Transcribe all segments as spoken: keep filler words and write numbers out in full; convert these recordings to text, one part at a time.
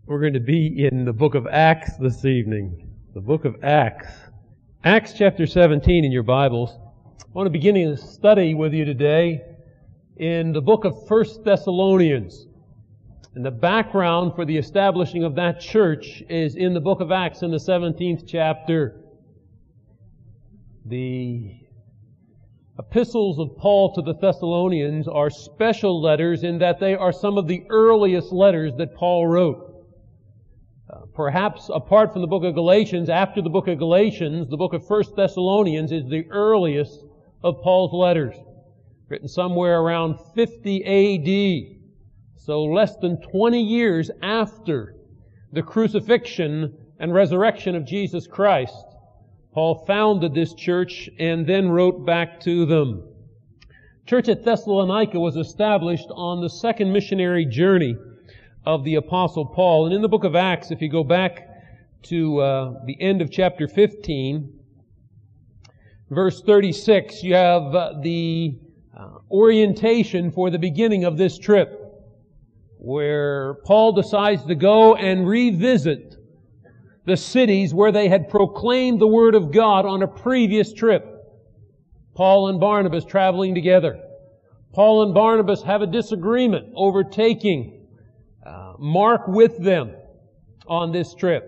We're going to be in the book of Acts this evening. The book of Acts. Acts chapter seventeen in your Bibles. I want to begin a study with you today in the book of First Thessalonians. And the background for the establishing of that church is in the book of Acts in the seventeenth chapter. The epistles of Paul to the Thessalonians are special letters in that they are some of the earliest letters that Paul wrote. Uh, perhaps apart from the book of Galatians, after the book of Galatians, the book of First Thessalonians is the earliest of Paul's letters, written somewhere around fifty A D, so less than twenty years after the crucifixion and resurrection of Jesus Christ. Paul founded this church and then wrote back to them. Church at Thessalonica was established on the second missionary journey of the Apostle Paul. And in the book of Acts, if you go back to uh, the end of chapter fifteen, verse thirty-six, you have uh, the uh, orientation for the beginning of this trip, where Paul decides to go and revisit the cities where they had proclaimed the Word of God on a previous trip. Paul and Barnabas traveling together. Paul and Barnabas have a disagreement over taking uh, Mark with them on this trip.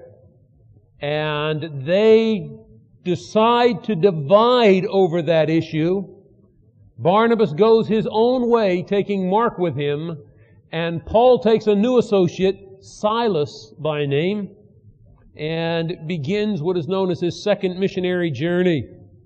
And they decide to divide over that issue. Barnabas goes his own way, taking Mark with him, and Paul takes a new associate, Silas by name, and begins what is known as his second missionary journey.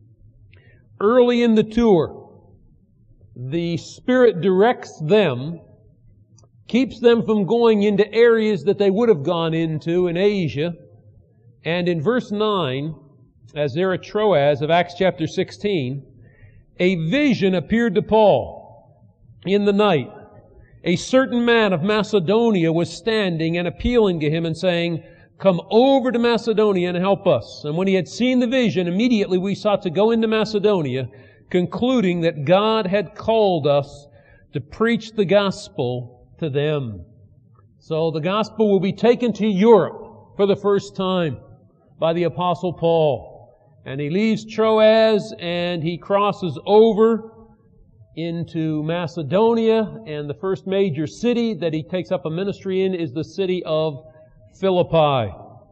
Early in the tour, the Spirit directs them, keeps them from going into areas that they would have gone into in Asia. And in verse nine, as they're at Troas of Acts chapter sixteen, a vision appeared to Paul in the night. A certain man of Macedonia was standing and appealing to him and saying, "Come over to Macedonia and help us." And when he had seen the vision, immediately we sought to go into Macedonia, concluding that God had called us to preach the gospel to them. So the gospel will be taken to Europe for the first time by the Apostle Paul. And he leaves Troas and he crosses over into Macedonia, and the first major city that he takes up a ministry in is the city of Philippi.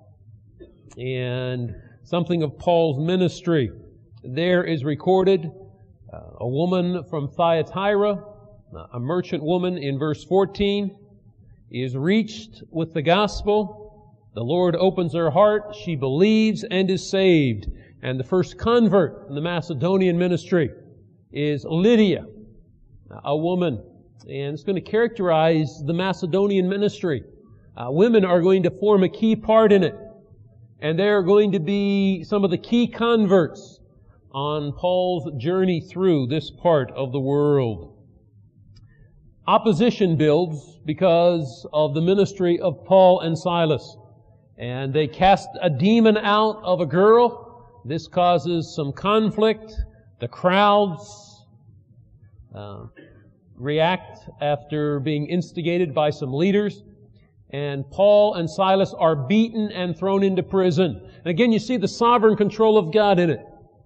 And something of Paul's ministry there is recorded. Uh, a woman from Thyatira, a merchant woman, in verse fourteen, is reached with the gospel. The Lord opens her heart. She believes and is saved. And the first convert in the Macedonian ministry is Lydia, a woman. And it's going to characterize the Macedonian ministry. Uh, women are going to form a key part in it. And they're going to be some of the key converts on Paul's journey through this part of the world. Opposition builds because of the ministry of Paul and Silas. And they cast a demon out of a girl. This causes some conflict. The crowds uh, react after being instigated by some leaders. And Paul and Silas are beaten and thrown into prison. And again, you see the sovereign control of God in it.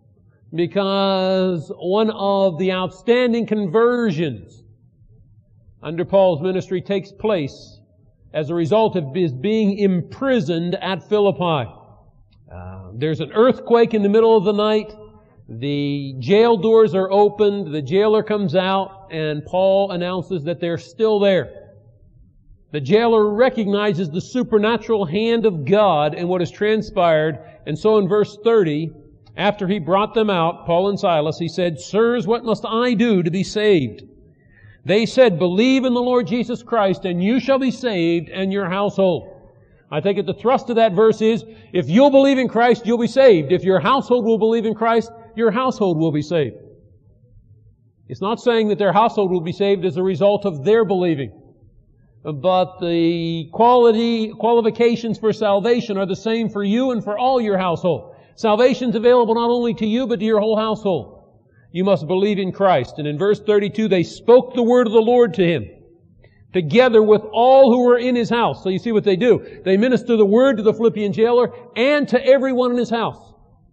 Because one of the outstanding conversions under Paul's ministry takes place as a result of his being imprisoned at Philippi. Uh, there's an earthquake in the middle of the night. The jail doors are opened. The jailer comes out, and Paul announces that they're still there. The jailer recognizes the supernatural hand of God in what has transpired. And so in verse thirty, after he brought them out, Paul and Silas, he said, "Sirs, what must I do to be saved?" They said, "Believe in the Lord Jesus Christ, and you shall be saved, and your household." I take it the thrust of that verse is, if you'll believe in Christ, you'll be saved. If your household will believe in Christ, your household will be saved. It's not saying that their household will be saved as a result of their believing. But the quality, qualifications for salvation are the same for you and for all your household. Salvation's available not only to you, but to your whole household. You must believe in Christ. And in verse thirty-two, they spoke the word of the Lord to him. together with all who were in his house. So you see what they do. They minister the word to the Philippian jailer and to everyone in his house.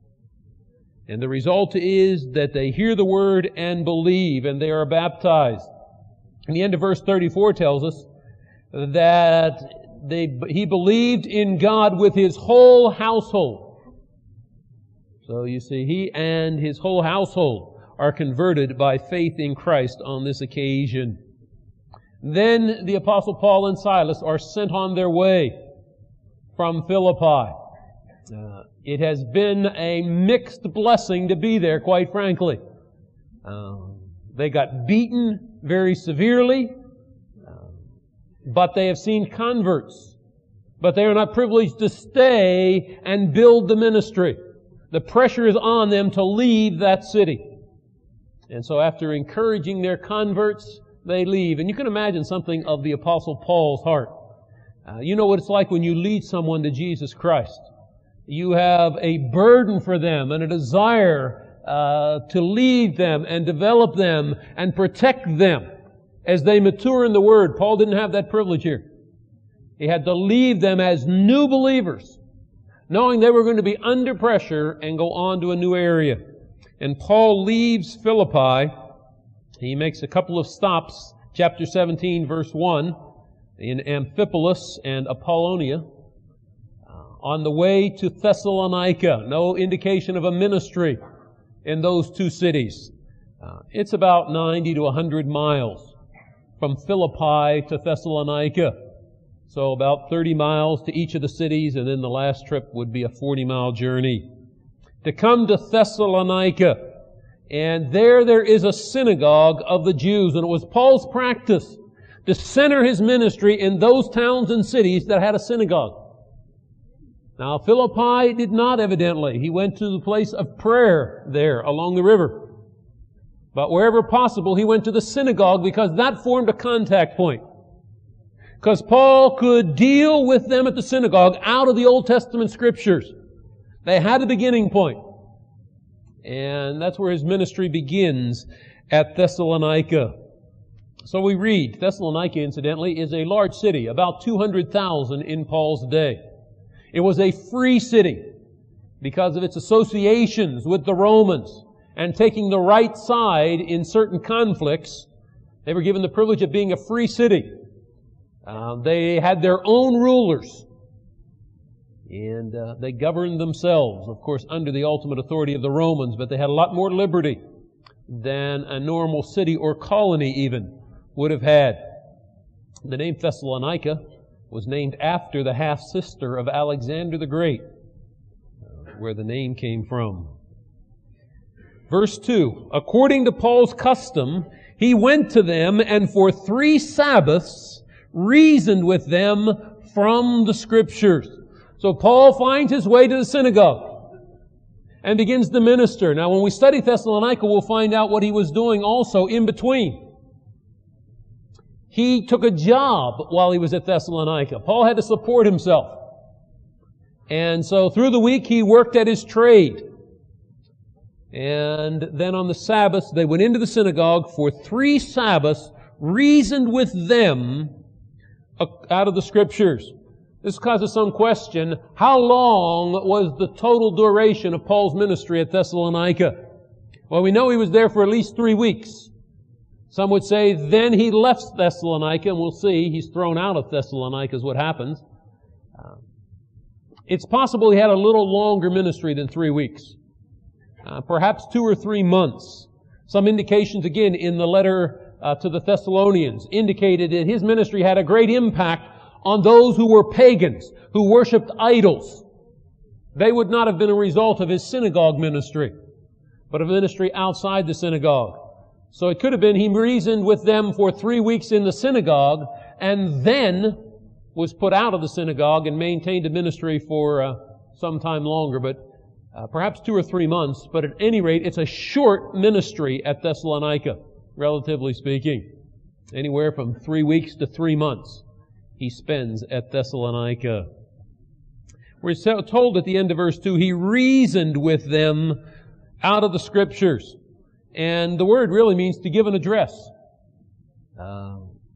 And the result is that they hear the word and believe, and they are baptized. And the end of verse thirty-four tells us that they, he believed in God with his whole household. So you see, he and his whole household are converted by faith in Christ on this occasion. Then the Apostle Paul and Silas are sent on their way from Philippi. Uh, it has been a mixed blessing to be there, quite frankly. Uh, they got beaten very severely, uh, but they have seen converts. But they are not privileged to stay and build the ministry. The pressure is on them to leave that city. And so after encouraging their converts, they leave. And you can imagine something of the Apostle Paul's heart. Uh, you know what it's like when you lead someone to Jesus Christ. You have a burden for them and a desire uh, to lead them and develop them and protect them as they mature in the Word. Paul didn't have that privilege here. He had to leave them as new believers, knowing they were going to be under pressure and go on to a new area. And Paul leaves Philippi. He makes a couple of stops, chapter seventeen, verse one, in Amphipolis and Apollonia, on the way to Thessalonica. No indication of a ministry in those two cities. Uh, it's about ninety to one hundred miles from Philippi to Thessalonica. So about thirty miles to each of the cities, and then the last trip would be a forty mile journey. To come to Thessalonica, and there there is a synagogue of the Jews, and it was Paul's practice to center his ministry in those towns and cities that had a synagogue. Now, Philippi did not, evidently. He went to the place of prayer there along the river. But wherever possible, he went to the synagogue because that formed a contact point. Because Paul could deal with them at the synagogue out of the Old Testament Scriptures. They had a beginning point. And that's where his ministry begins, at Thessalonica. So we read, Thessalonica, incidentally, is a large city, about two hundred thousand in Paul's day. It was a free city because of its associations with the Romans and taking the right side in certain conflicts. They were given the privilege of being a free city. Uh, they had their own rulers, and uh, they governed themselves, of course, under the ultimate authority of the Romans, but they had a lot more liberty than a normal city or colony even would have had. The name Thessalonica was named after the half-sister of Alexander the Great, where the name came from. Verse two, according to Paul's custom, he went to them and for three Sabbaths reasoned with them from the Scriptures. So Paul finds his way to the synagogue and begins to minister. Now, when we study Thessalonica, we'll find out what he was doing also in between. He took a job while he was at Thessalonica. Paul had to support himself. And so through the week, he worked at his trade. And then on the Sabbaths, they went into the synagogue for three Sabbaths, reasoned with them out of the Scriptures. This causes some question. How long was the total duration of Paul's ministry at Thessalonica? Well, we know he was there for at least three weeks. Some would say then he left Thessalonica, and we'll see he's thrown out of Thessalonica is what happens. Uh, it's possible he had a little longer ministry than three weeks. Uh, perhaps two or three months. Some indications, again, in the letter uh, to the Thessalonians indicated that his ministry had a great impact on those who were pagans, who worshipped idols. They would not have been a result of his synagogue ministry, but of ministry outside the synagogue. So it could have been he reasoned with them for three weeks in the synagogue and then was put out of the synagogue and maintained a ministry for uh, some time longer, but uh, perhaps two or three months. But at any rate, it's a short ministry at Thessalonica, relatively speaking. Anywhere from three weeks to three months he spends at Thessalonica. We're told at the end of verse two, he reasoned with them out of the Scriptures. And the word really means to give an address. Uh,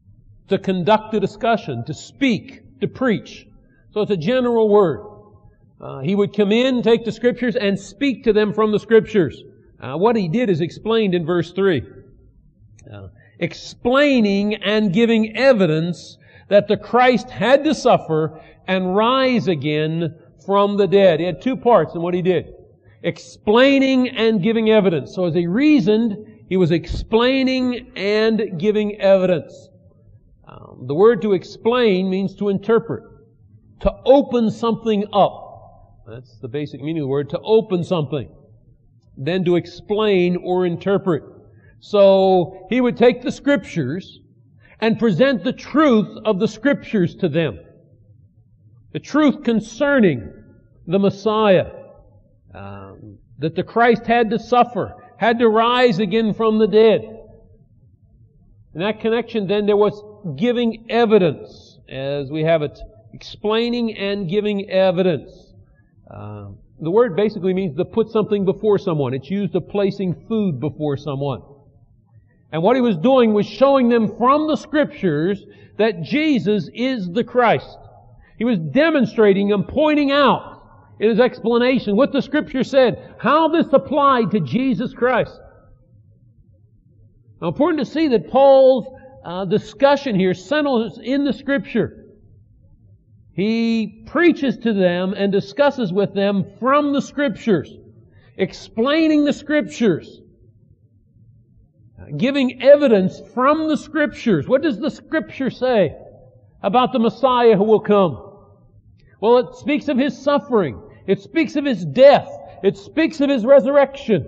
to conduct a discussion, to speak, to preach. So it's a general word. Uh, he would come in, take the Scriptures, and speak to them from the Scriptures. Uh, what he did is explained in verse three. Uh, explaining and giving evidence that the Christ had to suffer and rise again from the dead. He had two parts in what he did. Explaining and giving evidence. So as he reasoned, he was explaining and giving evidence. Um, the word to explain means to interpret, to open something up. That's the basic meaning of the word, to open something. Then to explain or interpret. So he would take the Scriptures and present the truth of the Scriptures to them. The truth concerning the Messiah. Um, that the Christ had to suffer, had to rise again from the dead. In that connection, then, there was giving evidence, as we have it, explaining and giving evidence. Uh, the word basically means to put something before someone. It's used of placing food before someone. And what he was doing was showing them from the Scriptures that Jesus is the Christ. He was demonstrating and pointing out in his explanation what the Scripture said, how this applied to Jesus Christ. Now, important to see that Paul's uh, discussion here centers in the Scripture. He preaches to them and discusses with them from the Scriptures, explaining the Scriptures, giving evidence from the Scriptures. What does the Scripture say about the Messiah who will come? Well, it speaks of His suffering. It speaks of His death. It speaks of His resurrection.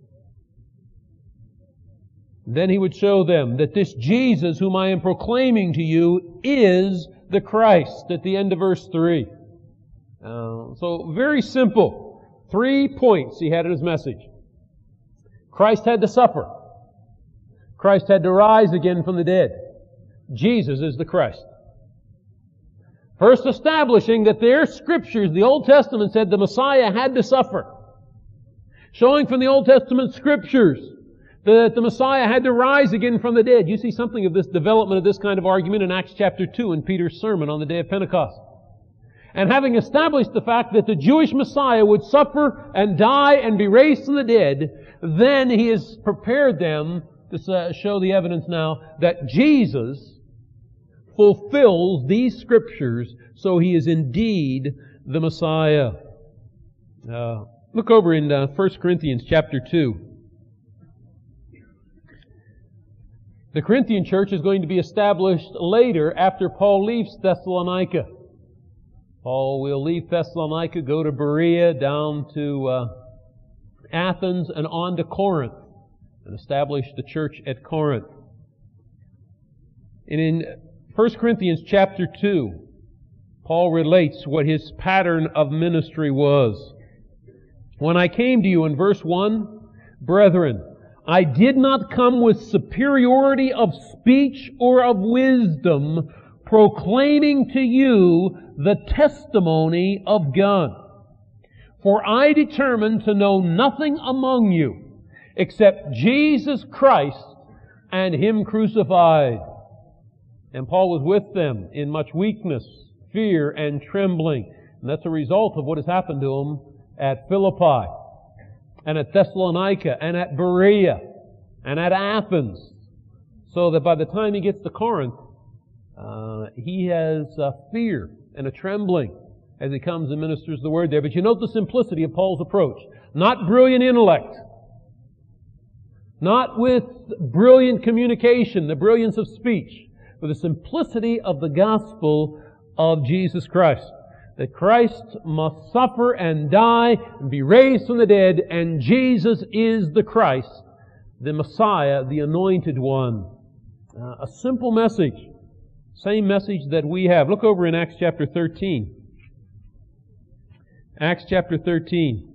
Then he would show them that this Jesus whom I am proclaiming to you is the Christ at the end of verse three. Uh, so very simple. Three points he had in his message. Christ had to suffer. Christ had to rise again from the dead. Jesus is the Christ. First establishing that their Scriptures, the Old Testament said the Messiah had to suffer. Showing from the Old Testament Scriptures that the Messiah had to rise again from the dead. You see something of this development of this kind of argument in Acts chapter two in Peter's sermon on the day of Pentecost. And having established the fact that the Jewish Messiah would suffer and die and be raised from the dead, then he has prepared them to show the evidence now that Jesus fulfills these Scriptures, so He is indeed the Messiah. Uh, look over in uh, First Corinthians chapter two. The Corinthian church is going to be established later after Paul leaves Thessalonica. Paul will leave Thessalonica, go to Berea, down to uh, Athens, and on to Corinth, and establish the church at Corinth. And in First Corinthians chapter two, Paul relates what his pattern of ministry was. When I came to you in verse one, brethren, I did not come with superiority of speech or of wisdom, proclaiming to you the testimony of God. For I determined to know nothing among you except Jesus Christ and Him crucified. And Paul was with them in much weakness, fear, and trembling. And that's a result of what has happened to him at Philippi, and at Thessalonica, and at Berea, and at Athens. So that by the time he gets to Corinth, uh, he has a fear and a trembling as he comes and ministers the Word there. But you note the simplicity of Paul's approach. Not brilliant intellect. Not with brilliant communication, the brilliance of speech. With the simplicity of the gospel of Jesus Christ. That Christ must suffer and die and be raised from the dead, and Jesus is the Christ, the Messiah, the Anointed One. Uh, a simple message. Same message that we have. Look over in Acts chapter thirteen. Acts chapter thirteen.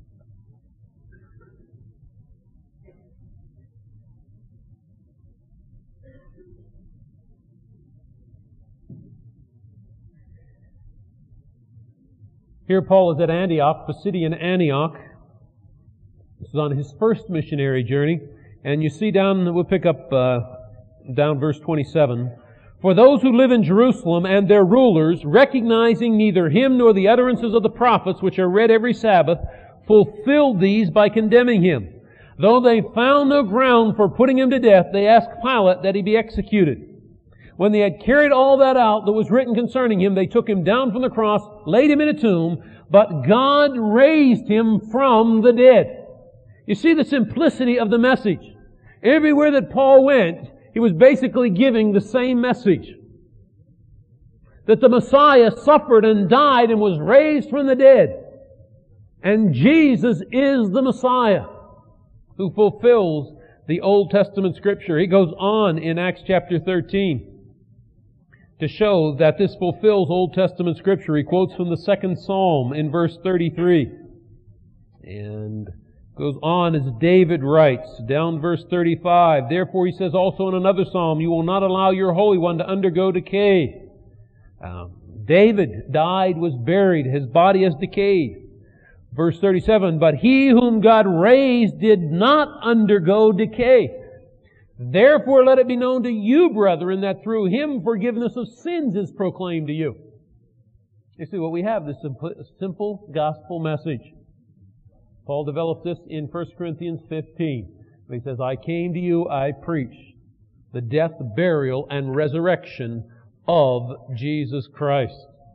Here Paul is at Antioch, Pisidian Antioch. This is on his first missionary journey. And you see down, we'll pick up uh, down verse twenty-seven. For those who live in Jerusalem and their rulers, recognizing neither him nor the utterances of the prophets, which are read every Sabbath, fulfilled these by condemning him. Though they found no ground for putting him to death, they asked Pilate that he be executed. When they had carried all that out that was written concerning him, they took him down from the cross, laid him in a tomb, but God raised him from the dead. You see the simplicity of the message. Everywhere that Paul went, he was basically giving the same message. That the Messiah suffered and died and was raised from the dead. And Jesus is the Messiah who fulfills the Old Testament Scripture. He goes on in Acts chapter thirteen to show that this fulfills Old Testament Scripture. He quotes from the second Psalm in verse thirty-three. And goes on as David writes, down verse thirty-five. Therefore, he says also in another psalm, you will not allow your Holy One to undergo decay. Um, David died, was buried, his body has decayed. Verse thirty-seven, but he whom God raised did not undergo decay. Therefore, let it be known to you, brethren, that through him forgiveness of sins is proclaimed to you. You see, what we have, this simple, simple gospel message. Paul develops this in First Corinthians fifteen. He says, I came to you, I preached the death, burial, and resurrection of Jesus Christ.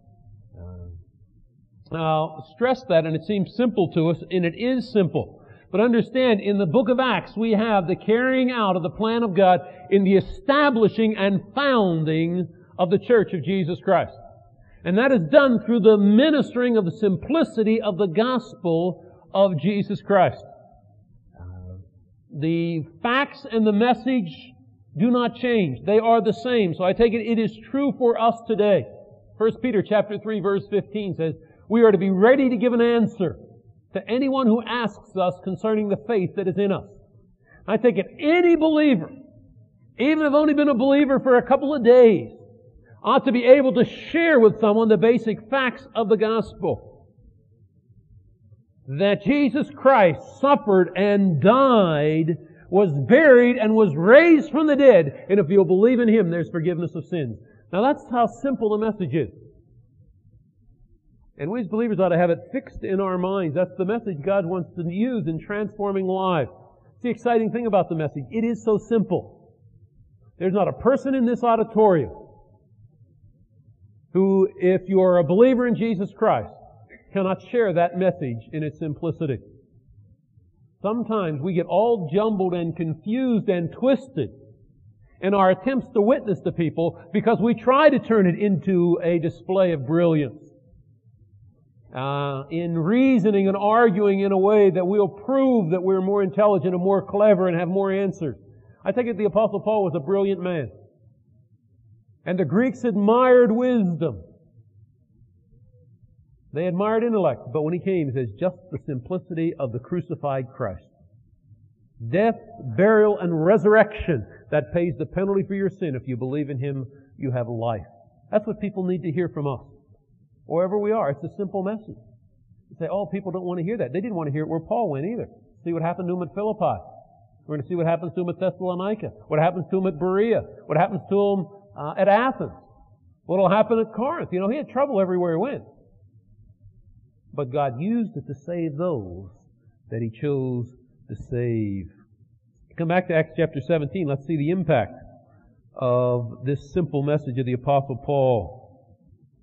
Now, stress that, and it seems simple to us, and it is simple. But understand, in the book of Acts, we have the carrying out of the plan of God in the establishing and founding of the Church of Jesus Christ. And that is done through the ministering of the simplicity of the gospel of Jesus Christ. Uh, the facts and the message do not change. They are the same. So I take it it is true for us today. First Peter chapter three verse fifteen says, we are to be ready to give an answer to anyone who asks us concerning the faith that is in us. I take it any believer, even if I've only been a believer for a couple of days, ought to be able to share with someone the basic facts of the gospel. That Jesus Christ suffered and died, was buried, and was raised from the dead. And if you'll believe in Him, there's forgiveness of sins. Now that's how simple the message is. And we as believers ought to have it fixed in our minds. That's the message God wants to use in transforming lives. It's the exciting thing about the message. It is so simple. There's not a person in this auditorium who, if you are a believer in Jesus Christ, cannot share that message in its simplicity. Sometimes we get all jumbled and confused and twisted in our attempts to witness to people because we try to turn it into a display of brilliance. Uh, in reasoning and arguing in a way that we'll prove that we're more intelligent and more clever and have more answers. I take it the Apostle Paul was a brilliant man. And the Greeks admired wisdom. They admired intellect, but when he came, he says, just the simplicity of the crucified Christ. Death, burial, and resurrection that pays the penalty for your sin. If you believe in Him, you have life. That's what people need to hear from us. Wherever we are, it's a simple message. You say, oh, people don't want to hear that. They didn't want to hear it where Paul went either. See what happened to him at Philippi. We're going to see what happens to him at Thessalonica. What happens to him at Berea. What happens to him uh, at Athens. What will happen at Corinth. You know, he had trouble everywhere he went. But God used it to save those that He chose to save. Come back to Acts chapter seventeen. Let's see the impact of this simple message of the Apostle Paul.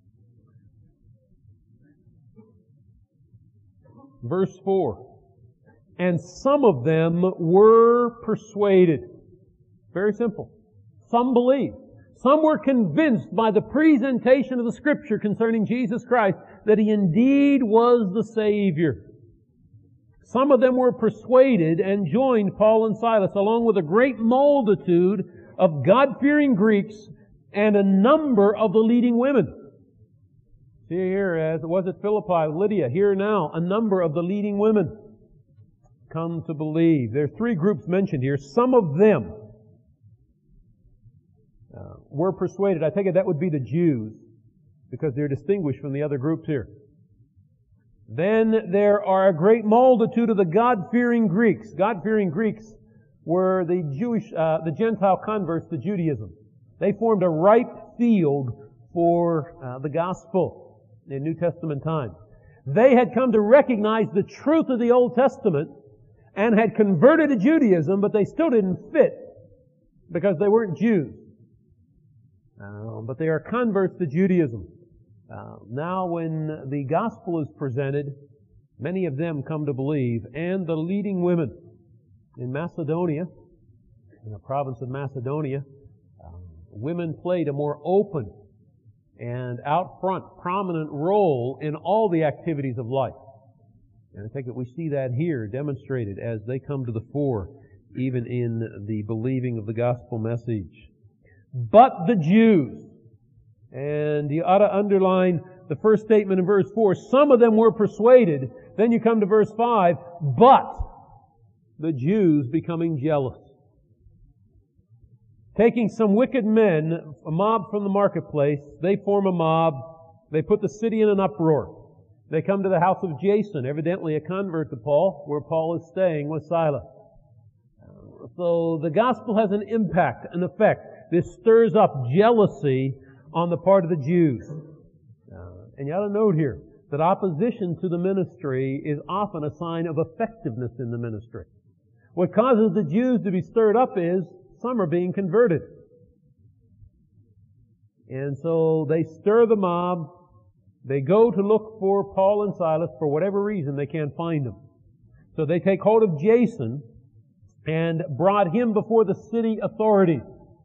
Verse four. And some of them were persuaded. Very simple. Some believed. Some were convinced by the presentation of the Scripture concerning Jesus Christ that He indeed was the Savior. Some of them were persuaded and joined Paul and Silas along with a great multitude of God-fearing Greeks and a number of the leading women. See here, as it was at Philippi, Lydia, here now, a number of the leading women come to believe. There are three groups mentioned here. Some of them Uh, were persuaded. I take it that would be the Jews, because they're distinguished from the other groups here. Then there are a great multitude of the God-fearing Greeks. God-fearing Greeks were the Jewish, uh, the Gentile converts to Judaism. They formed a ripe field for uh, the gospel in New Testament times. They had come to recognize the truth of the Old Testament and had converted to Judaism, but they still didn't fit because they weren't Jews. Uh, but they are converts to Judaism. Uh, now when the gospel is presented, many of them come to believe, and the leading women in Macedonia, in the province of Macedonia, uh, women played a more open and out front, prominent role in all the activities of life. And I think that we see that here demonstrated as they come to the fore, even in the believing of the gospel message. But the Jews, and you ought to underline the first statement in verse four, some of them were persuaded. Then you come to verse five, but the Jews becoming jealous. Taking some wicked men, a mob from the marketplace, they form a mob, they put the city in an uproar. They come to the house of Jason, evidently a convert to Paul, where Paul is staying with Silas. So the gospel has an impact, an effect. This stirs up jealousy on the part of the Jews. Uh, and you ought to note here that opposition to the ministry is often a sign of effectiveness in the ministry. What causes the Jews to be stirred up is some are being converted. And so they stir the mob. They go to look for Paul and Silas. For whatever reason, they can't find them. So they take hold of Jason and brought him before the city authorities.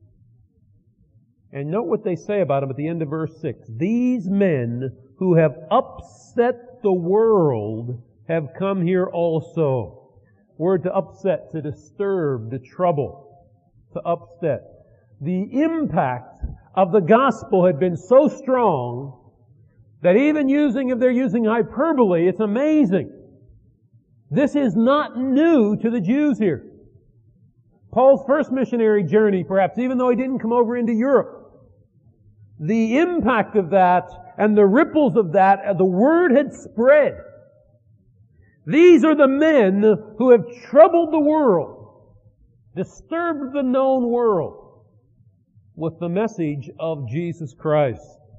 And note what they say about him at the end of verse six. These men who have upset the world have come here also. Word to upset, to disturb, to trouble, to upset. The impact of the gospel had been so strong that even using, if they're using hyperbole, it's amazing. This is not new to the Jews here. Paul's first missionary journey, perhaps, even though he didn't come over into Europe, the impact of that and the ripples of that, the word had spread. These are the men who have troubled the world, disturbed the known world with the message of Jesus Christ.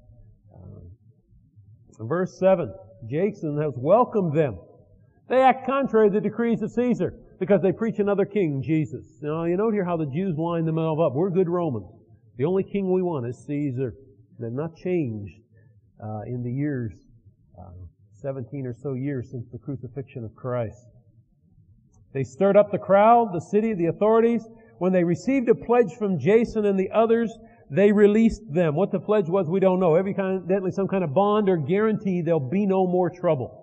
Verse seven, Jason has welcomed them. They act contrary to the decrees of Caesar because they preach another king, Jesus. Now, you note here how the Jews line themselves up. We're good Romans. The only king we want is Caesar. They've not changed uh, in the years, uh, seventeen or so years since the crucifixion of Christ. They stirred up the crowd, the city, the authorities. When they received a pledge from Jason and the others, they released them. What the pledge was, we don't know. Every kind, evidently some kind of bond or guarantee there'll be no more trouble.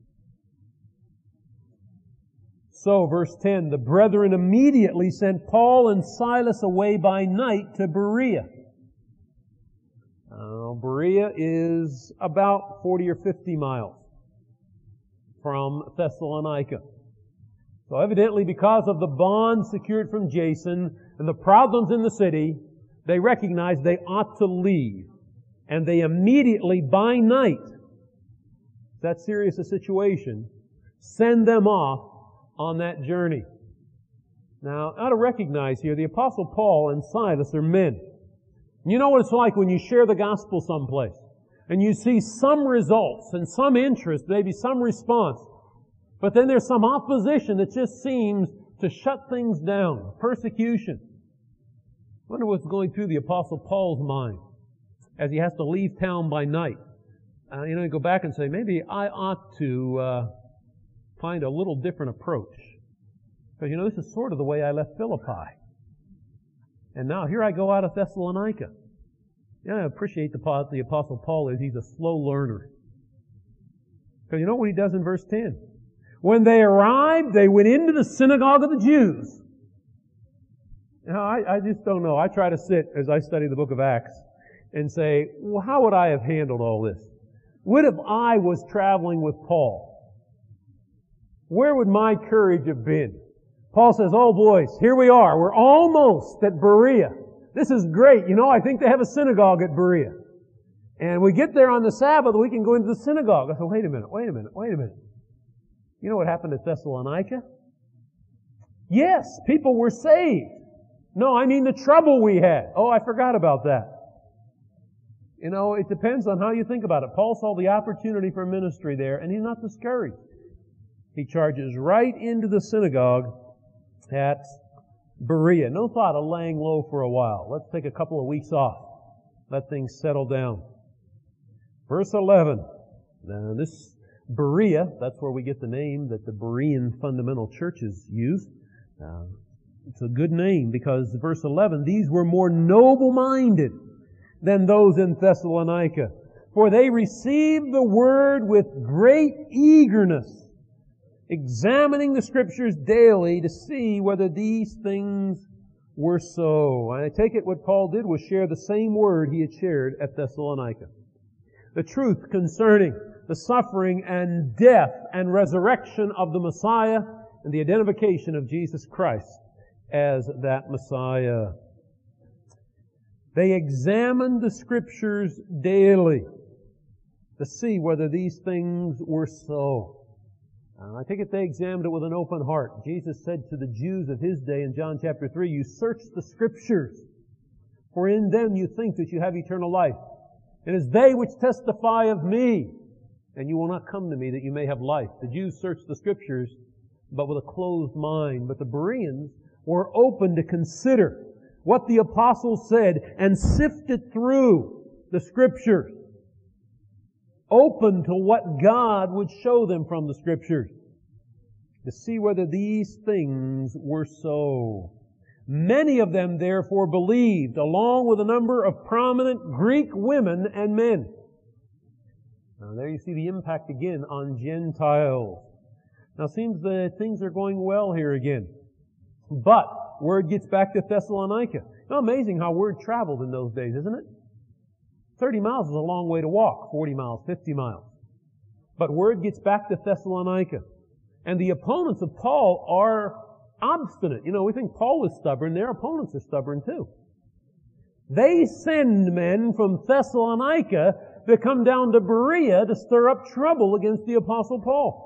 So, verse ten, the brethren immediately sent Paul and Silas away by night to Berea. Uh, Berea is about forty or fifty miles from Thessalonica. So evidently because of the bond secured from Jason and the problems in the city, they recognized they ought to leave. And they immediately, by night, that serious a situation, send them off on that journey. Now, I ought to recognize here, the Apostle Paul and Silas are men. You know what it's like when you share the gospel someplace, and you see some results and some interest, maybe some response, but then there's some opposition that just seems to shut things down, persecution. I wonder what's going through the Apostle Paul's mind as he has to leave town by night. Uh, you know, you go back and say, maybe I ought to uh, find a little different approach. Because, you know, this is sort of the way I left Philippi. And now here I go out of Thessalonica. Yeah, I appreciate the, the Apostle Paul is he's a slow learner. Because you know what he does in verse ten? When they arrived, they went into the synagogue of the Jews. Now, I, I just don't know. I try to sit as I study the book of Acts and say, well, how would I have handled all this? What if I was traveling with Paul? Where would my courage have been? Paul says, oh boys, here we are. We're almost at Berea. This is great. You know, I think they have a synagogue at Berea. And we get there on the Sabbath, we can go into the synagogue. I said, wait a minute, wait a minute, wait a minute. You know what happened at Thessalonica? Yes, people were saved. No, I mean the trouble we had. Oh, I forgot about that. You know, it depends on how you think about it. Paul saw the opportunity for ministry there, and he's not discouraged. He charges right into the synagogue at Berea. No thought of laying low for a while. Let's take a couple of weeks off. Let things settle down. Verse eleven. Now this Berea, that's where we get the name that the Berean fundamental churches use. Uh, it's a good name because verse eleven, these were more noble-minded than those in Thessalonica, for they received the word with great eagerness, examining the Scriptures daily to see whether these things were so. I take it what Paul did was share the same word he had shared at Thessalonica. The truth concerning the suffering and death and resurrection of the Messiah and the identification of Jesus Christ as that Messiah. They examined the Scriptures daily to see whether these things were so. Uh, I take it they examined it with an open heart. Jesus said to the Jews of His day in John chapter three, you search the Scriptures, for in them you think that you have eternal life. It is they which testify of me, and you will not come to me that you may have life. The Jews searched the Scriptures, but with a closed mind. But the Bereans were open to consider what the apostles said and sifted through the Scriptures, open to what God would show them from the Scriptures, to see whether these things were so. Many of them therefore believed, along with a number of prominent Greek women and men. Now there you see the impact again on Gentiles. Now it seems that things are going well here again. But word gets back to Thessalonica. Now, amazing how word traveled in those days, isn't it? thirty miles is a long way to walk. forty miles, fifty miles. But word gets back to Thessalonica. And the opponents of Paul are obstinate. You know, we think Paul was stubborn. Their opponents are stubborn too. They send men from Thessalonica to come down to Berea to stir up trouble against the Apostle Paul.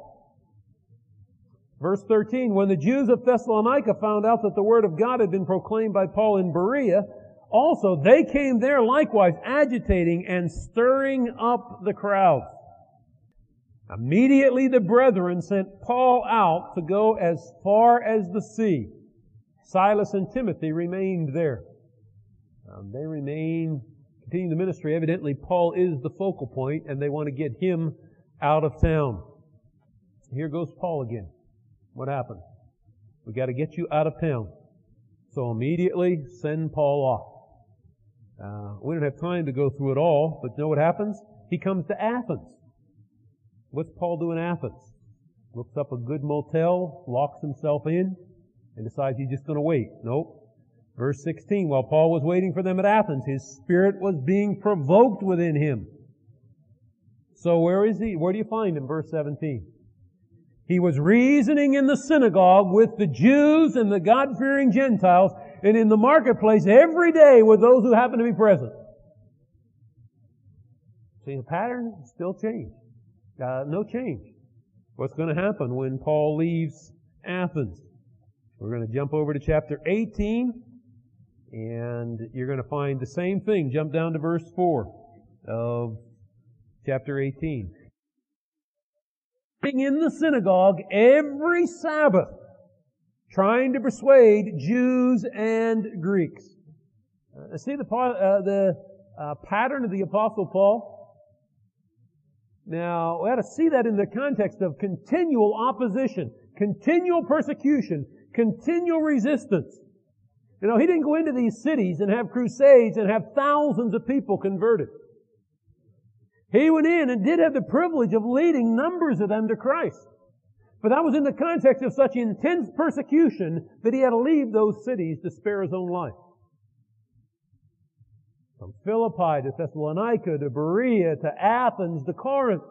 Verse thirteen, when the Jews of Thessalonica found out that the Word of God had been proclaimed by Paul in Berea, also they came there likewise agitating and stirring up the crowds. Immediately the brethren sent Paul out to go as far as the sea. Silas and Timothy remained there. Um, they remain, continue the ministry. Evidently Paul is the focal point and they want to get him out of town. Here goes Paul again. What happened? We got to get you out of town. So immediately send Paul off. Uh, we don't have time to go through it all, but you know what happens? He comes to Athens. What's Paul do in Athens? Looks up a good motel, locks himself in, and decides he's just going to wait. Nope. Verse sixteen, while Paul was waiting for them at Athens, his spirit was being provoked within him. So where is he? Where do you find him? Verse seventeen. He was reasoning in the synagogue with the Jews and the God-fearing Gentiles, and in the marketplace every day with those who happen to be present. See, the pattern still changed. Uh, no change. What's going to happen when Paul leaves Athens? We're going to jump over to chapter eighteen, and you're going to find the same thing. Jump down to verse four of chapter eighteen. In the synagogue every Sabbath, trying to persuade Jews and Greeks. Uh, see the, uh, the uh, pattern of the Apostle Paul? Now, we have to see that in the context of continual opposition, continual persecution, continual resistance. You know, he didn't go into these cities and have crusades and have thousands of people converted. He went in and did have the privilege of leading numbers of them to Christ. But that was in the context of such intense persecution that he had to leave those cities to spare his own life. From Philippi to Thessalonica to Berea to Athens to Corinth.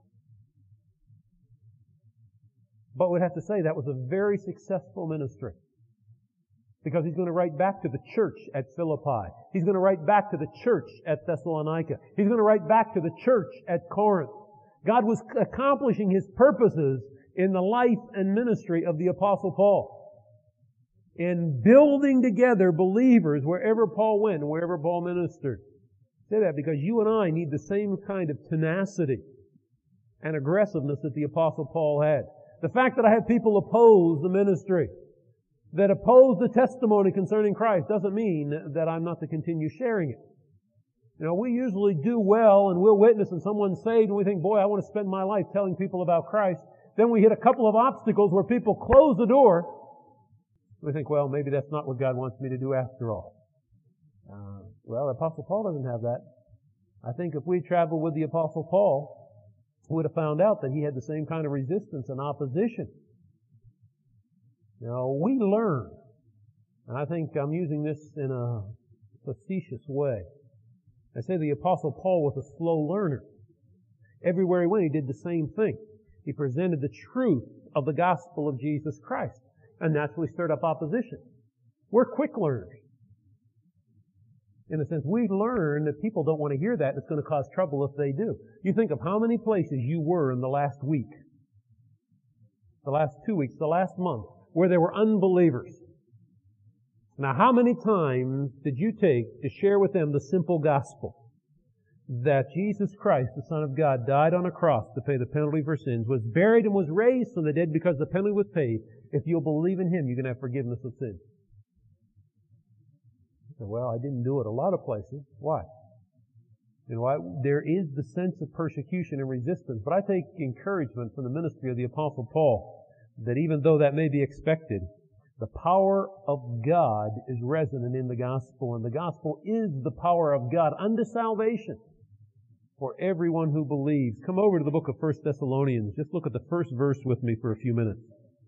But we'd have to say that was a very successful ministry. Because he's going to write back to the church at Philippi. He's going to write back to the church at Thessalonica. He's going to write back to the church at Corinth. God was accomplishing His purposes in the life and ministry of the Apostle Paul. in building together believers wherever Paul went and wherever Paul ministered. I say that because you and I need the same kind of tenacity and aggressiveness that the Apostle Paul had. The fact that I have people oppose the ministry, that oppose the testimony concerning Christ, doesn't mean that I'm not to continue sharing it. You know, we usually do well and we'll witness and someone's saved and we think, boy, I want to spend my life telling people about Christ. Then we hit a couple of obstacles where people close the door. We think, well, maybe that's not what God wants me to do after all. Uh, well, the Apostle Paul doesn't have that. I think if we traveled with the Apostle Paul, we would have found out that he had the same kind of resistance and opposition. You know, we learn, and I think I'm using this in a facetious way. I say the Apostle Paul was a slow learner. Everywhere he went, he did the same thing. He presented the truth of the gospel of Jesus Christ, and naturally stirred up opposition. We're quick learners. In a sense, we learn that people don't want to hear that, and it's going to cause trouble if they do. You think of how many places you were in the last week, the last two weeks, the last month, where there were unbelievers. Now, how many times did you take to share with them the simple gospel that Jesus Christ, the Son of God, died on a cross to pay the penalty for sins, was buried and was raised from the dead because the penalty was paid? If you'll believe in Him, you can have forgiveness of sins. Well, I didn't do it a lot of places. Why? You know, I, there is the sense of persecution and resistance, but I take encouragement from the ministry of the Apostle Paul that even though that may be expected, the power of God is resonant in the gospel, and the gospel is the power of God unto salvation for everyone who believes. Come over to the book of First Thessalonians. Just look at the first verse with me for a few minutes.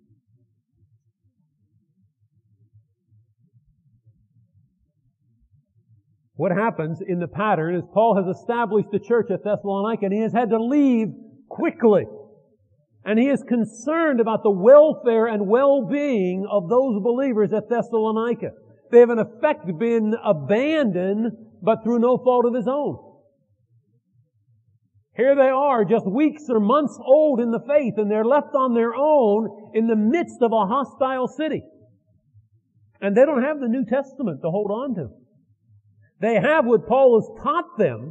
What happens in the pattern is Paul has established the church at Thessalonica, and he has had to leave quickly. And he is concerned about the welfare and well-being of those believers at Thessalonica. They have in effect been abandoned, but through no fault of his own. Here they are, just weeks or months old in the faith, and they're left on their own in the midst of a hostile city. And they don't have the New Testament to hold on to. They have what Paul has taught them.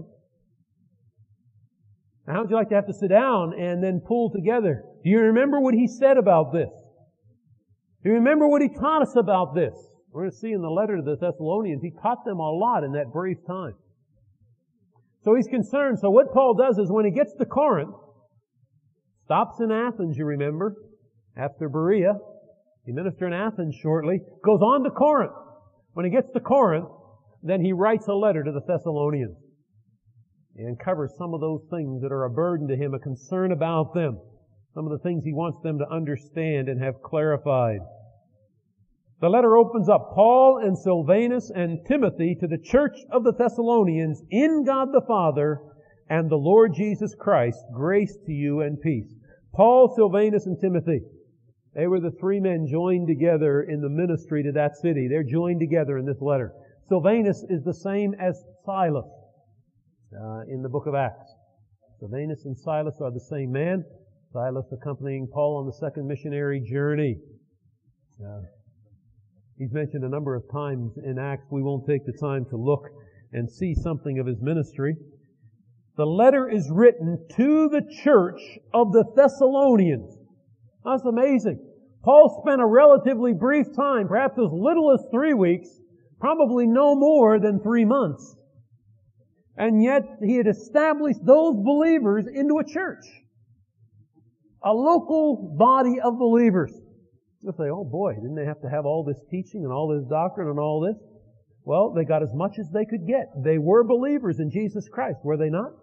Now, how would you like to have to sit down and then pull together? Do you remember what he said about this? Do you remember what he taught us about this? We're going to see in the letter to the Thessalonians, he taught them a lot in that brief time. So he's concerned. So what Paul does is when he gets to Corinth, stops in Athens, you remember, after Berea. He ministered in Athens shortly, goes on to Corinth. When he gets to Corinth, then he writes a letter to the Thessalonians and covers some of those things that are a burden to him, a concern about them, some of the things he wants them to understand and have clarified. The letter opens up, Paul and Silvanus and Timothy to the church of the Thessalonians in God the Father and the Lord Jesus Christ, grace to you and peace. Paul, Silvanus, and Timothy. They were the three men joined together in the ministry to that city. They're joined together in this letter. Silvanus is the same as Silas uh, in the book of Acts. Silvanus and Silas are the same man. Silas accompanying Paul on the second missionary journey. Uh, he's mentioned a number of times in Acts. We won't take the time to look and see something of his ministry. The letter is written to the church of the Thessalonians. That's amazing. Paul spent a relatively brief time, perhaps as little as three weeks, probably no more than three months. And yet he had established those believers into a church. A local body of believers. You'll say, oh boy, didn't they have to have all this teaching and all this doctrine and all this? Well, they got as much as they could get. They were believers in Jesus Christ, were they not?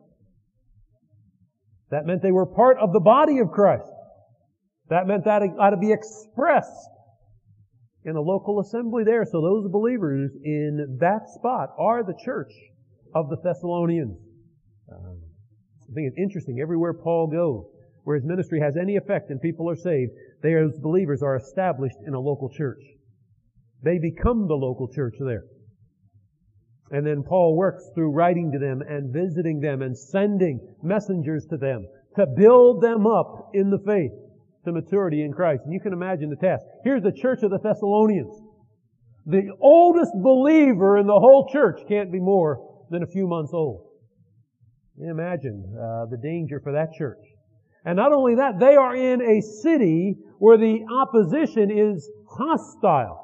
That meant they were part of the body of Christ. That meant that it ought to be expressed in a local assembly there. So those believers in that spot are the church of the Thessalonians. Um, I think it's interesting. Everywhere Paul goes, where his ministry has any effect and people are saved, those believers are established in a local church. They become the local church there. And then Paul works through writing to them and visiting them and sending messengers to them to build them up in the faith to maturity in Christ. And you can imagine the task. Here's the church of the Thessalonians. The oldest believer in the whole church can't be more than a few months old. Imagine uh, the danger for that church. And not only that, they are in a city where the opposition is hostile.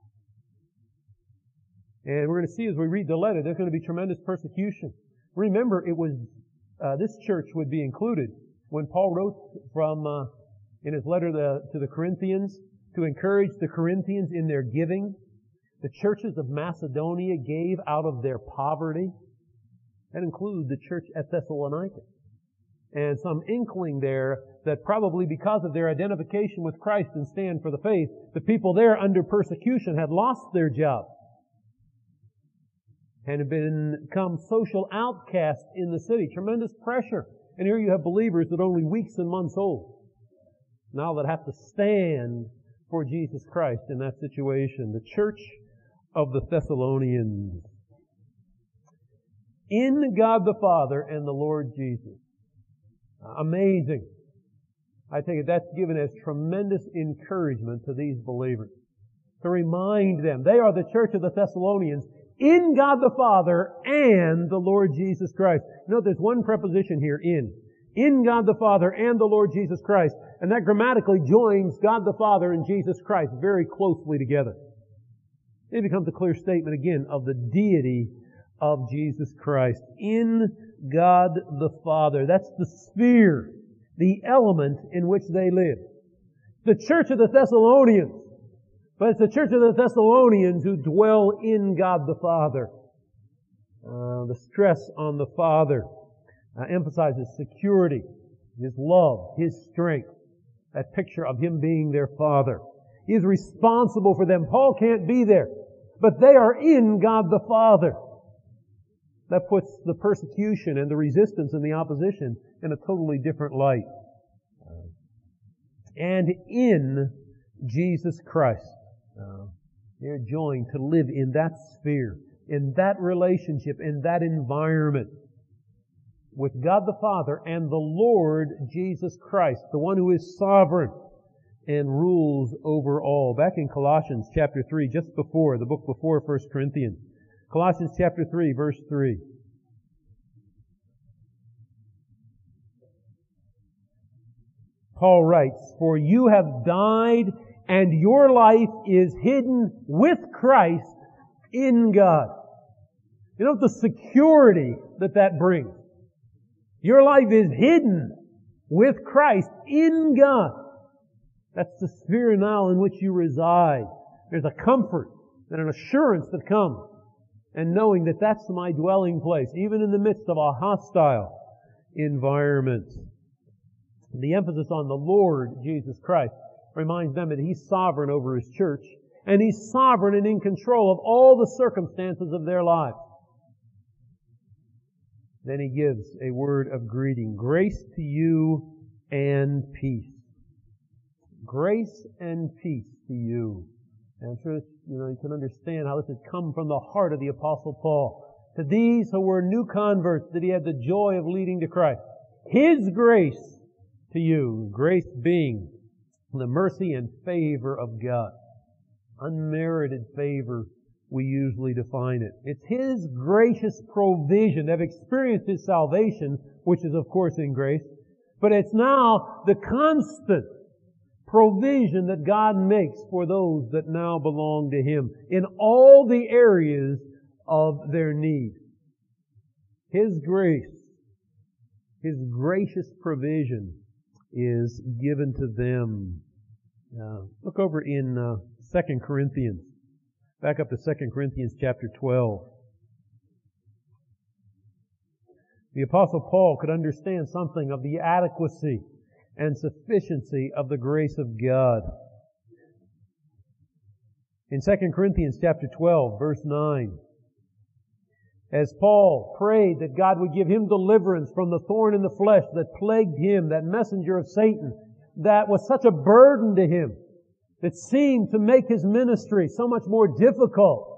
And we're going to see as we read the letter, there's going to be tremendous persecution. Remember, it was uh, this church would be included when Paul wrote from uh, in his letter to, to the Corinthians to encourage the Corinthians in their giving. The churches of Macedonia gave out of their poverty. That includes the church at Thessalonica. And some inkling there that probably because of their identification with Christ and stand for the faith, the people there under persecution had lost their jobs and had become social outcasts in the city. Tremendous pressure. And here you have believers that are only weeks and months old now that have to stand for Jesus Christ in that situation. The church of the Thessalonians. In God the Father and the Lord Jesus. Amazing. I take it that's given as tremendous encouragement to these believers. To remind them, they are the church of the Thessalonians in God the Father and the Lord Jesus Christ. Note there's one preposition here, in. In God the Father and the Lord Jesus Christ. And that grammatically joins God the Father and Jesus Christ very closely together. It becomes a clear statement again of the deity of Jesus Christ. In God the Father. That's the sphere, the element in which they live. The church of the Thessalonians. But it's the church of the Thessalonians who dwell in God the Father. Uh, the stress on the Father uh, emphasizes security, His love, His strength. That picture of Him being their Father. He is responsible for them. Paul can't be there, but they are in God the Father. That puts the persecution and the resistance and the opposition in a totally different light. And in Jesus Christ. Uh, they're joined to live in that sphere, in that relationship, in that environment with God the Father and the Lord Jesus Christ, the one who is sovereign and rules over all. Back in Colossians chapter three, just before, the book before First Corinthians. Colossians chapter three, verse three. Paul writes, "For you have died, and your life is hidden with Christ in God." You know the security that that brings. Your life is hidden with Christ in God. That's the sphere now in which you reside. There's a comfort and an assurance that comes. And knowing that that's my dwelling place, even in the midst of a hostile environment. The emphasis on the Lord Jesus Christ reminds them that He's sovereign over His church, and He's sovereign and in control of all the circumstances of their lives. Then he gives a word of greeting. Grace to you and peace. Grace and peace to you. And I'm sure you know you can understand how this has come from the heart of the Apostle Paul. To these who were new converts that he had the joy of leading to Christ. His grace to you. Grace being the mercy and favor of God. Unmerited favor, we usually define it. It's His gracious provision. They've experienced His salvation, which is of course in grace. But it's now the constant provision that God makes for those that now belong to Him in all the areas of their need. His grace, His gracious provision is given to them. Uh, look over in uh, Second Corinthians. Back up to Second Corinthians chapter twelve. The Apostle Paul could understand something of the adequacy and sufficiency of the grace of God. In Second Corinthians chapter twelve, verse nine, as Paul prayed that God would give him deliverance from the thorn in the flesh that plagued him, that messenger of Satan, that was such a burden to him, that seemed to make his ministry so much more difficult.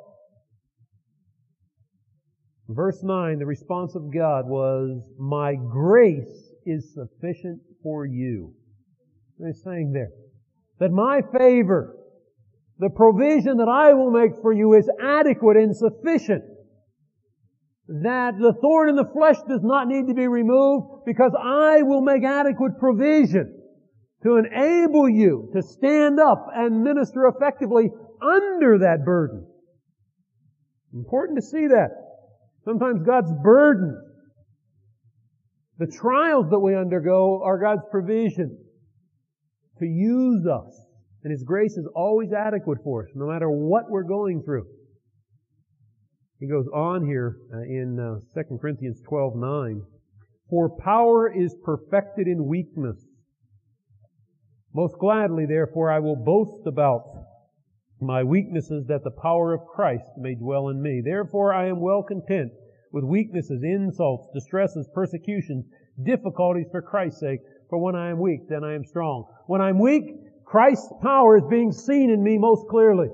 Verse nine, the response of God was, "My grace is sufficient for you." What he's saying there, that my favor The provision that I will make for you is adequate and sufficient. That the thorn in the flesh does not need to be removed because I will make adequate provision to enable you to stand up and minister effectively under that burden. Important to see that. Sometimes God's burden, the trials that we undergo, are God's provision to use us. And His grace is always adequate for us, no matter what we're going through. He goes on here uh, in uh, Second Corinthians twelve nine. For power is perfected in weakness. Most gladly, therefore, I will boast about my weaknesses, that the power of Christ may dwell in me. Therefore, I am well content with weaknesses, insults, distresses, persecutions, difficulties for Christ's sake. For when I am weak, then I am strong. When I'm weak, Christ's power is being seen in me most clearly.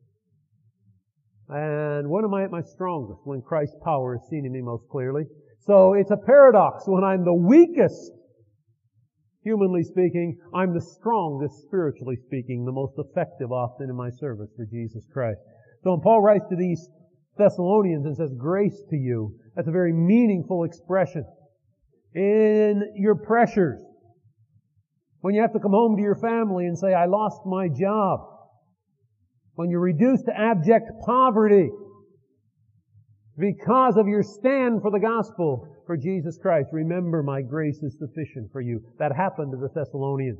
And when am I at my strongest? When Christ's power is seen in me most clearly. So it's a paradox. When I'm the weakest, humanly speaking, I'm the strongest, spiritually speaking, the most effective often in my service for Jesus Christ. So when Paul writes to these Thessalonians and says, grace to you, that's a very meaningful expression. In your pressures, when you have to come home to your family and say, I lost my job, when you're reduced to abject poverty because of your stand for the gospel for Jesus Christ, remember my grace is sufficient for you. That happened to the Thessalonians.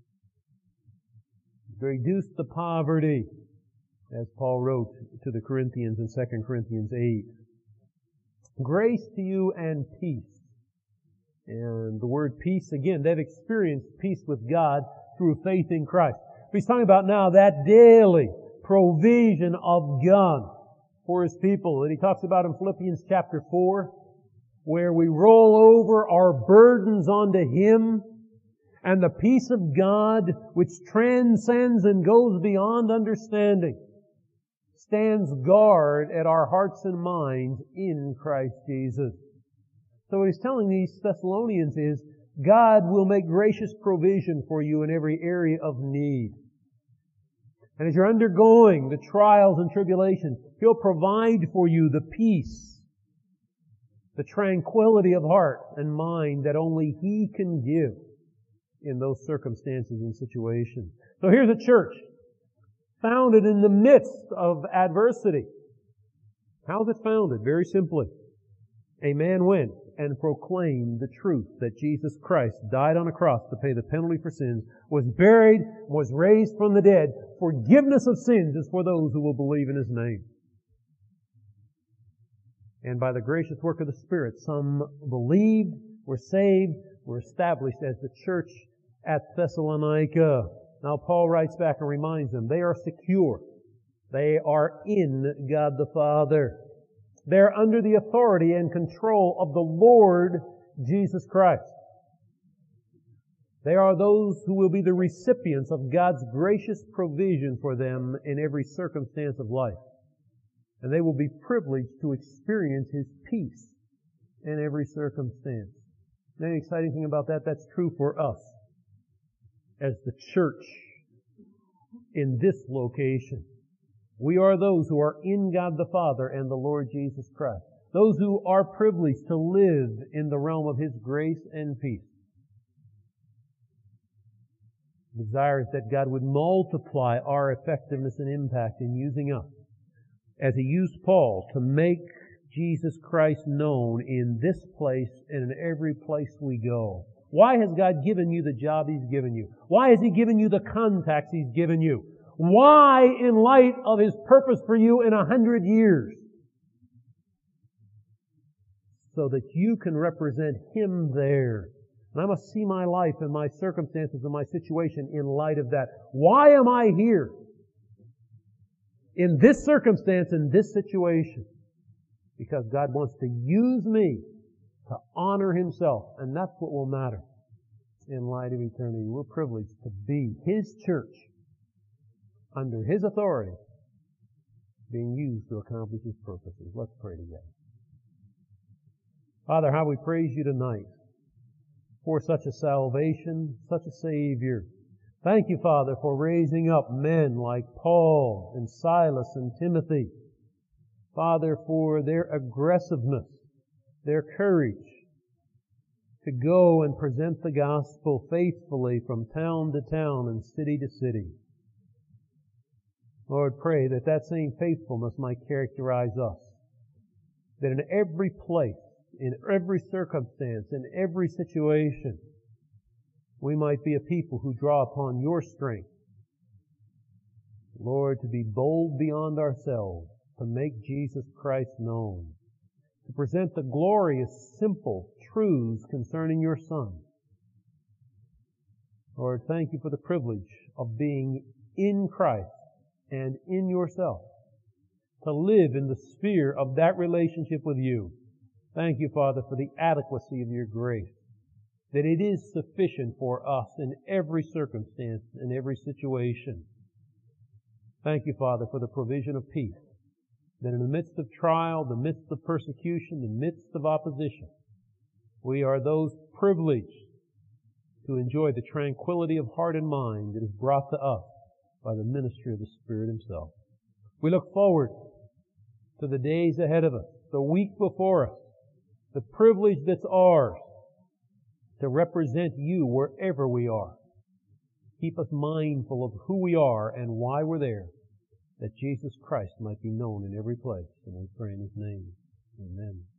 Reduced to poverty, as Paul wrote to the Corinthians in Second Corinthians eight. Grace to you and peace. And the word peace, again, they've experienced peace with God through faith in Christ. But he's talking about now that daily provision of God for His people that he talks about in Philippians chapter four, where we roll over our burdens onto Him, and the peace of God, which transcends and goes beyond understanding, stands guard at our hearts and minds in Christ Jesus. So what he's telling these Thessalonians is, God will make gracious provision for you in every area of need. And as you're undergoing the trials and tribulations, He'll provide for you the peace, the tranquility of heart and mind that only He can give in those circumstances and situations. So here's a church founded in the midst of adversity. How's it founded? Very simply. A man went and proclaimed the truth that Jesus Christ died on a cross to pay the penalty for sins, was buried, was raised from the dead. Forgiveness of sins is for those who will believe in His name. And by the gracious work of the Spirit, some believed, were saved, were established as the church at Thessalonica. Now Paul writes back and reminds them, they are secure. They are in God the Father. They're under the authority and control of the Lord Jesus Christ. They are those who will be the recipients of God's gracious provision for them in every circumstance of life. And they will be privileged to experience His peace in every circumstance. And the exciting thing about that, that's true for us as the church in this location. We are those who are in God the Father and the Lord Jesus Christ. Those who are privileged to live in the realm of His grace and peace. The desire is that God would multiply our effectiveness and impact in using us, as He used Paul to make Jesus Christ known in this place and in every place we go. Why has God given you the job He's given you? Why has He given you the contacts He's given you? Why, in light of His purpose for you in a hundred years? So that you can represent Him there. And I must see my life and my circumstances and my situation in light of that. Why am I here? In this circumstance, in this situation? Because God wants to use me to honor Himself. And that's what will matter in light of eternity. We're privileged to be His church under His authority, being used to accomplish His purposes. Let's pray together. Father, how we praise You tonight for such a salvation, such a Savior. Thank you, Father, for raising up men like Paul and Silas and Timothy. Father, for their aggressiveness, their courage to go and present the gospel faithfully from town to town and city to city. Lord, pray that that same faithfulness might characterize us. That in every place, in every circumstance, in every situation, we might be a people who draw upon your strength. Lord, to be bold beyond ourselves, to make Jesus Christ known, to present the glorious, simple truths concerning your Son. Lord, thank you for the privilege of being in Christ and in yourself, to live in the sphere of that relationship with you. Thank you, Father, for the adequacy of your grace, that it is sufficient for us in every circumstance, in every situation. Thank you, Father, for the provision of peace, that in the midst of trial, the midst of persecution, the midst of opposition, we are those privileged to enjoy the tranquility of heart and mind that is brought to us by the ministry of the Spirit Himself. We look forward to the days ahead of us, the week before us, the privilege that's ours to represent you wherever we are. Keep us mindful of who we are and why we're there, that Jesus Christ might be known in every place. And we pray in His name. Amen.